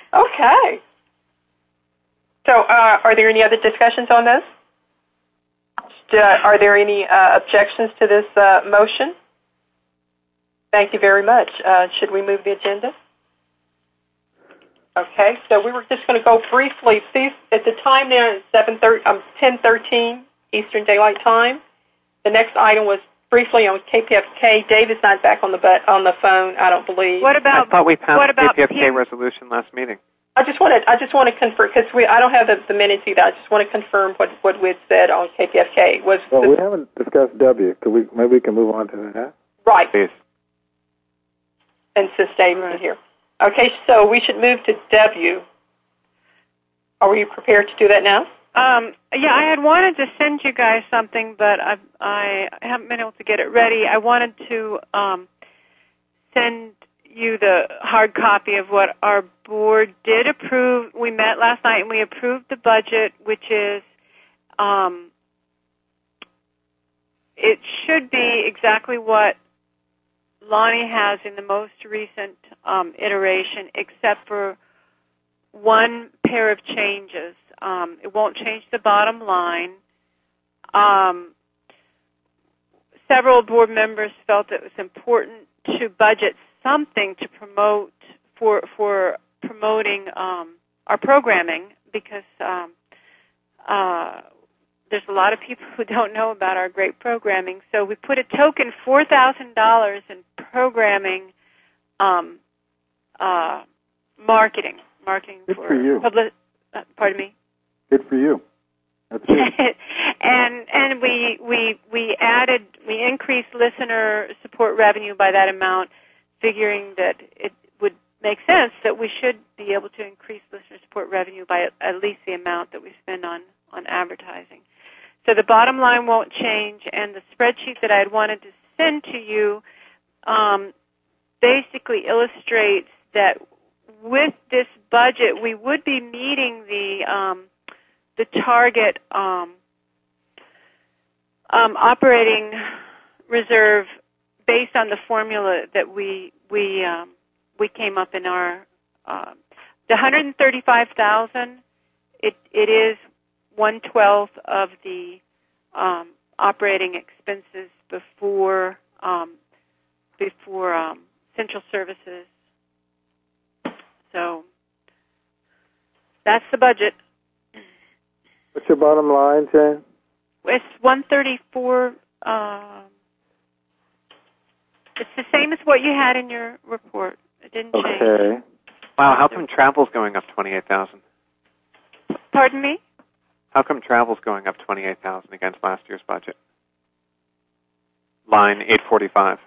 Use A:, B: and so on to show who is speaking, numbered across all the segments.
A: Okay. So are there any other discussions on this? Are there any objections to this motion? Thank you very much. Should we move the agenda? Okay, so we were just going to go briefly. See, at the time now, it's 10:13 Eastern Daylight Time. The next item was briefly on KPFK. Dave is not back on the phone, I don't believe.
B: What about?
C: I thought we passed the KPFK resolution last meeting.
A: I just want to confirm because I don't have the minutes either. I just want to confirm what we had said on KPFK was.
D: Well, we haven't discussed W. Maybe we can move on to that.
A: Right.
C: Please.
A: And since Dave's not here. Okay, so we should move to W. Are we prepared to do that now?
B: Yeah, I had wanted to send you guys something, but I haven't been able to get it ready. I wanted to send you the hard copy of what our board did approve. We met last night and we approved the budget, which is, it should be exactly what Lonnie has in the most recent iteration, except for one pair of changes. It won't change the bottom line. Several board members felt it was important to budget something to promote for promoting our programming because there's a lot of people who don't know about our great programming. So we put a token $4,000 in programming marketing
D: Good
B: for
D: you.
B: Pardon me.
D: Good for you. That's it.
B: and we increased listener support revenue by that amount, figuring that it would make sense that we should be able to increase listener support revenue by at least the amount that we spend on advertising. So the bottom line won't change, and the spreadsheet that I had wanted to send to you basically illustrates that with this budget, we would be meeting the target operating reserve based on the formula that we came up in our the $135,000. It is 1/12 of the operating expenses before central services. So that's the budget.
D: What's your bottom line, Jane?
B: It's 134. It's the same as what you had in your report. It didn't change.
D: Okay.
C: Wow, how come travel's going up $28,000?
B: Pardon me?
C: How come travel's going up $28,000 against last year's budget? Line 845.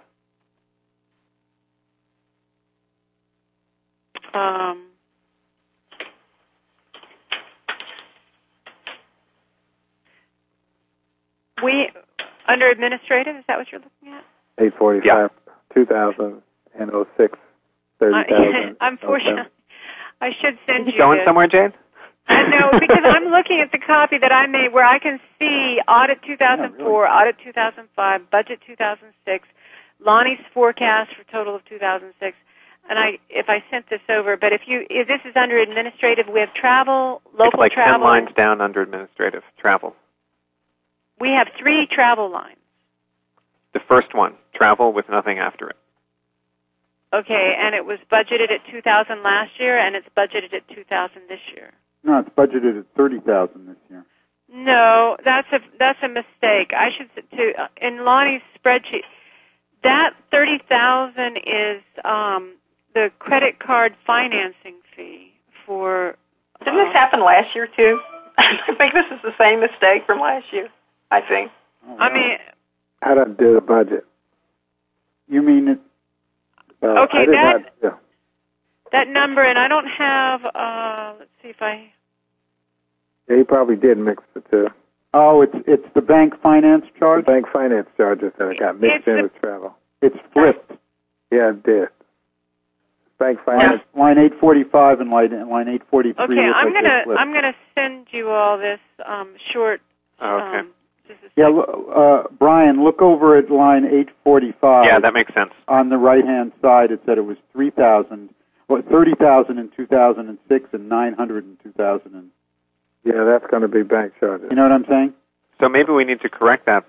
B: We under administrative, is that what you're looking at?
D: 845,
C: yeah.
D: 2006, 30,000.
B: Unfortunately, I should send you.
C: Going somewhere, Jane?
B: I know, because I'm looking at the copy that I made where I can see audit 2004, really? Audit 2005, budget 2006, Lonnie's forecast for total of 2006. And if I sent this over, but if this is under administrative, we have travel, local
C: it's like
B: travel.
C: 10 lines down under administrative, travel.
B: We have 3 travel lines.
C: The first one, travel with nothing after it.
B: Okay, and it was budgeted at 2,000 last year, and it's budgeted at 2,000 this year.
E: No, it's budgeted at 30,000 this year.
B: No, that's a mistake. I should in Lonnie's spreadsheet. That 30,000 is the credit card financing fee for.
A: Didn't this happen last year too? I think this is the same mistake from last year. I think.
E: Oh, wow.
B: I mean.
D: How to do the budget?
E: You mean it?
B: Okay,
D: yeah.
B: That number, and I don't have. Let's see if I.
D: Yeah, he probably did mix the two.
E: Oh, it's the bank finance charge.
D: The bank finance charges that got mixed in with travel.
E: It's flipped.
D: Yeah, it did. Bank finance.
E: Yeah. Line 845 and line 843.
B: Okay, I'm gonna send you all this short.
C: Okay.
E: Yeah, Brian, look over at line 845.
C: Yeah, that makes sense.
E: On the right-hand side, it said it was 3,000. 30,000 in 2006 and 900 in 2000.
D: Yeah, that's going to be bank charges.
E: You know what I'm saying?
C: So maybe we need to correct that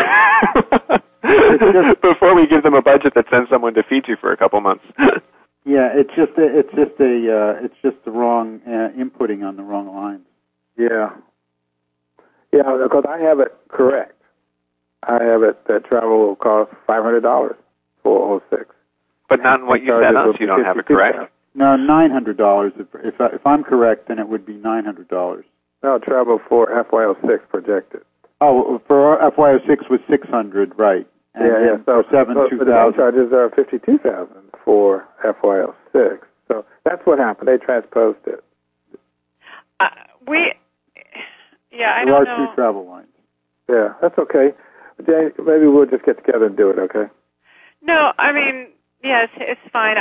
C: before we give them a budget that sends someone to Fiji for a couple months.
E: Yeah, it's just the wrong inputting on the wrong lines.
D: Yeah, because I have it correct. I have it that travel will cost $500 for 06.
C: But not in what you said us. You don't have it correct.
E: No, $900. If I'm correct, then it would be $900.
D: No, travel for FY06 projected.
E: Oh, for FY06 was $600, right? And
D: yeah. So
E: for 2000.
D: The charges are $52,000 for FY06. So that's what happened. They transposed it.
B: I
E: there
B: don't
E: are
B: know.
E: two travel lines.
D: Yeah, that's okay. Jane, maybe we'll just get together and do it, okay?
B: No, I mean, yes, it's fine.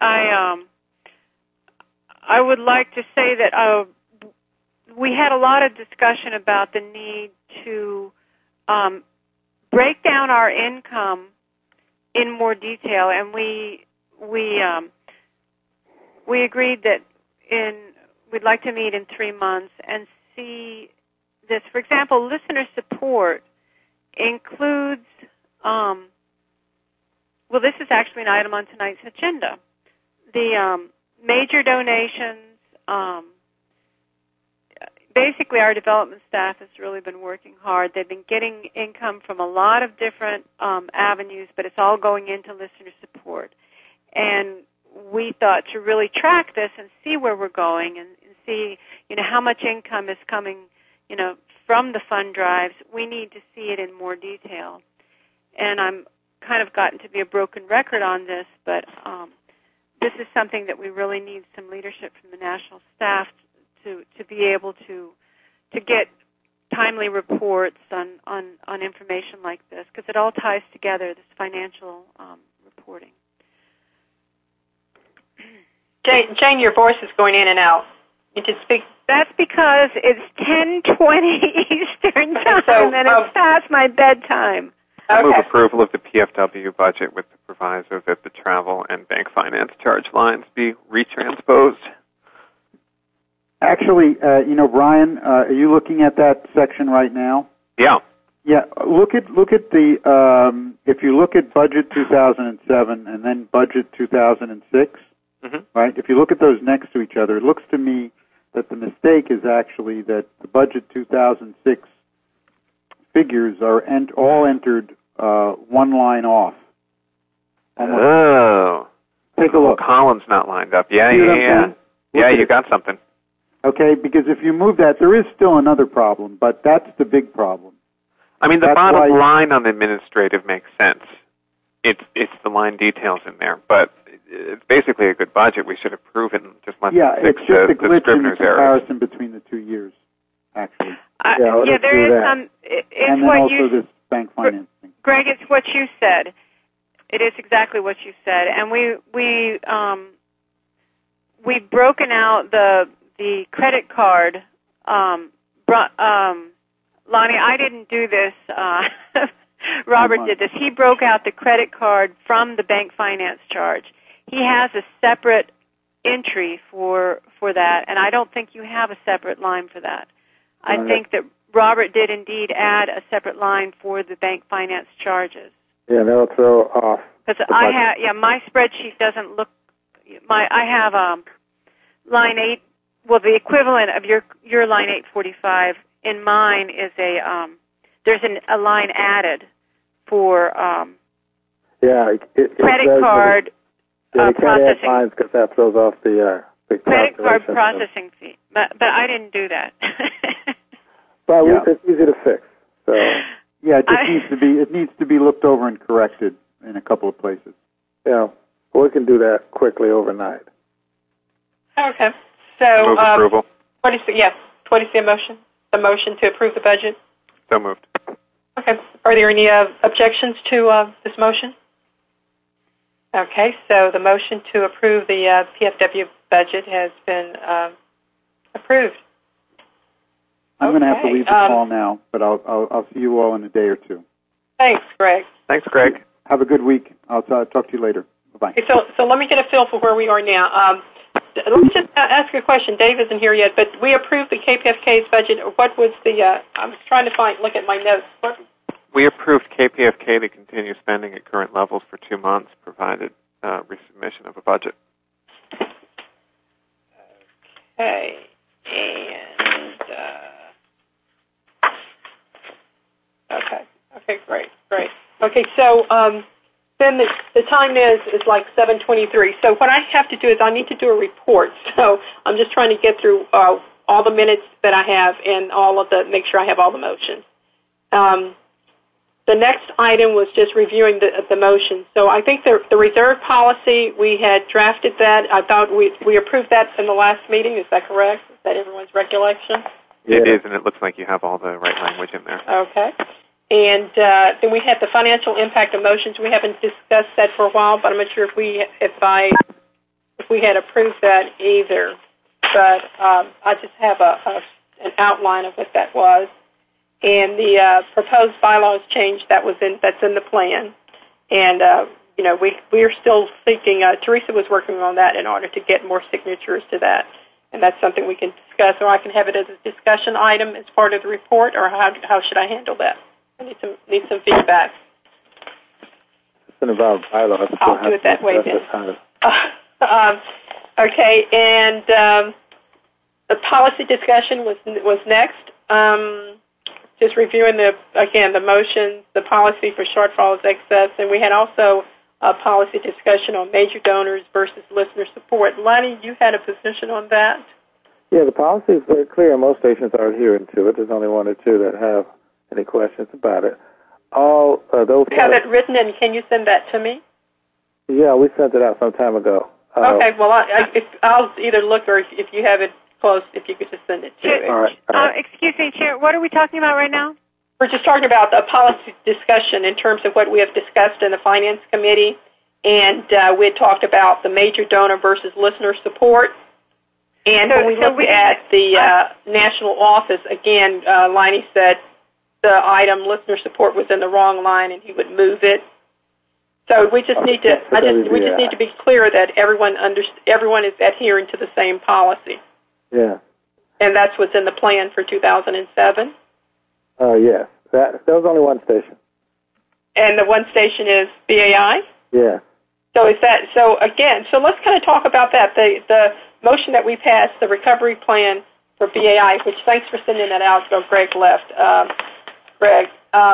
B: I would like to say that we had a lot of discussion about the need to break down our income in more detail, and we agreed that we'd like to meet in 3 months and see this. For example, listener support includes, this is actually an item on tonight's agenda. The major donations, basically our development staff has really been working hard. They've been getting income from a lot of different avenues, but it's all going into listener support. And we thought to really track this and see where we're going and see, how much income is coming, from the fund drives, we need to see it in more detail. And I'm kind of gotten to be a broken record on this, but this is something that we really need some leadership from the national staff to be able to get timely reports on information like this, because it all ties together, this financial reporting.
A: Jane, your voice is going in and out. You can speak.
B: That's because it's 10:20 Eastern time, and it's past my bedtime.
C: I move approval of the PFW budget with the proviso that the travel and bank finance charge lines be retransposed.
E: Actually, Brian, are you looking at that section right now?
C: Yeah.
E: Yeah. Look at the if you look at budget 2007 and then budget 2006, right? If you look at those next to each other, it looks to me that the mistake is actually that the budget 2006 figures are all entered one line off.
C: Oh.
E: Take a look.
C: Column's not lined up. Yeah. Yeah, you got something.
E: Okay, because if you move that, there is still another problem, but that's the big problem.
C: I mean, the bottom line on the administrative makes sense. It's the line details in there, but it's basically a good budget. We should approve it and just let
E: it's just a glitch in the comparison
C: errors
E: between the 2 years, actually.
B: There is some.
E: And then also this bank financing.
B: Greg, it's what you said. It is exactly what you said, and we've broken out the credit card. Lonnie, I didn't do this. Robert did this. He broke out the credit card from the bank finance charge. He has a separate entry for that, and I don't think you have a separate line for that. I think that Robert did indeed add a separate line for the bank finance charges.
D: Yeah, that'll throw off.
B: Because my spreadsheet doesn't look. I have line 8. Well, the equivalent of your line 845 in mine is there's a line added for credit card processing.
D: Lines because that throws off the
B: credit card processing fee. But I didn't do that.
D: But it's easy to fix. So
E: it needs to be looked over and corrected in a couple of places.
D: Yeah, we can do that quickly overnight.
A: Okay. So,
C: move approval.
A: What is the motion? The motion to approve the budget?
C: So moved.
A: Okay. Are there any objections to this motion? Okay. So the motion to approve the PFW budget has been approved.
E: I'm going to have to leave the call now, but I'll see you all in a day or two.
A: Thanks, Greg.
C: Thanks, Greg.
E: Have a good week. I'll talk to you later. Bye-bye.
A: Okay, so let me get a feel for where we are now. let's just ask a question. Dave isn't here yet, but we approved the KPFK's budget. What was the? I was trying to look at my notes. What?
C: We approved KPFK to continue spending at current levels for 2 months, provided resubmission of a budget.
A: Okay, and okay, great. Okay, so then the time is like 7:23. So what I have to do is I need to do a report. So I'm just trying to get through all the minutes that I have and make sure I have all the motions. The next item was just reviewing the motion. So I think the reserve policy, we had drafted that. I thought we approved that in the last meeting. Is that correct? Is that everyone's recollection?
C: It is, and it looks like you have all the right language in there.
A: Okay. And then we had the financial impact of motions. We haven't discussed that for a while, but I'm not sure if we had approved that either. But I just have an outline of what that was. And the proposed bylaws change that's in the plan. And we are still seeking. Teresa was working on that in order to get more signatures to that, and that's something we can discuss. Or I can have it as a discussion item as part of the report. Or how should I handle that? I need some feedback.
D: It's about bylaws.
A: I'll do it that way then. Okay, and the policy discussion was next. Just reviewing the motions, the policy for shortfalls, excess, and we had also a policy discussion on major donors versus listener support. Lonnie, you had a position on that?
D: Yeah, the policy is very clear. Most stations are adhering to it. There's only one or two that have any questions about it. All those.
A: You have it written, and can you send that to me?
D: Yeah, we sent it out some time ago.
A: Okay, well, I'll either look or if you have it close, if you could just send it to me.
D: All right.
B: Excuse me, Chair, what are we talking about right now?
A: We're just talking about the policy discussion in terms of what we have discussed in the Finance Committee, and we had talked about the major donor versus listener support. And when we looked at the national office, again, Liney said the item listener support was in the wrong line, and he would move it. So we just need to need to be clear that everyone is adhering to the same policy.
D: Yeah.
A: And that's what's in the plan for 2007?
D: Yes. There was only one station.
A: And the one station is BAI?
D: Yeah.
A: So let's kind of talk about that. The motion that we passed, the recovery plan for BAI, which thanks for sending that out. So Greg left. Greg,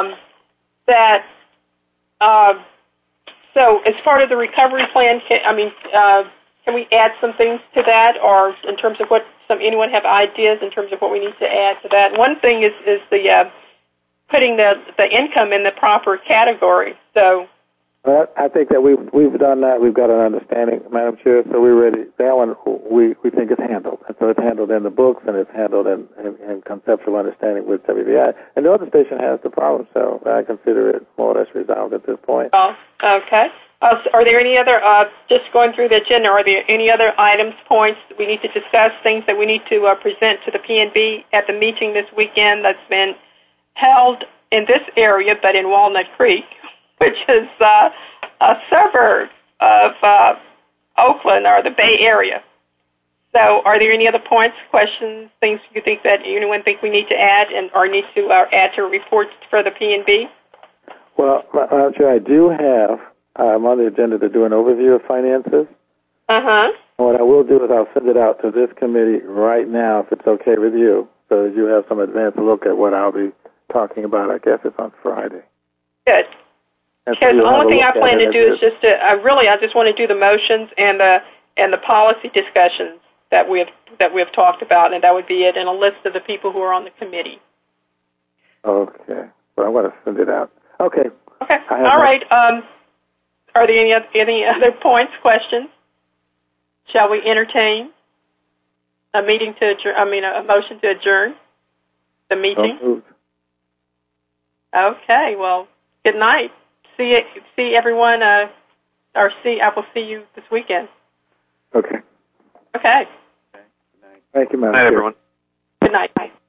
A: so as part of the recovery plan, can we add some things to that, or in terms of anyone have ideas in terms of what we need to add to that? One thing is the putting the income in the proper category. So,
D: well, I think that we've done that. We've got an understanding, Madam Chair. So we're ready. That one we think is handled, and so it's handled in the books, and it's handled in conceptual understanding with WBI. And the other station has the problem, so I consider it more or less resolved at this point.
A: Oh, okay. Are there any other, just going through the agenda, are there any other items, points that we need to discuss, things that we need to present to the PNB at the meeting this weekend that's been held in this area, but in Walnut Creek, which is a suburb of Oakland or the Bay Area? So are there any other points, questions, things you think that anyone think we need to add or need to add to reports for the PNB?
D: Well, Madam Chair, I do have... I'm on the agenda to do an overview of finances.
A: Uh-huh.
D: And what I will do is I'll send it out to this committee right now, if it's okay with you, so that you have some advance look at what I'll be talking about. I guess it's on Friday.
A: Good. Because the only thing I plan to do is I just want to do the motions and the policy discussions that we have talked about, and that would be it, and a list of the people who are on the committee.
D: Okay. Well, I'm going to send it out. Okay.
A: Okay. All right. Are there any other points, questions? Shall we entertain a motion to adjourn the meeting? Okay. Well, good night. See everyone. I will see you this weekend.
D: Okay.
A: Okay.
D: Thank you, Madam
C: Good night, everyone.
A: Good night. Bye.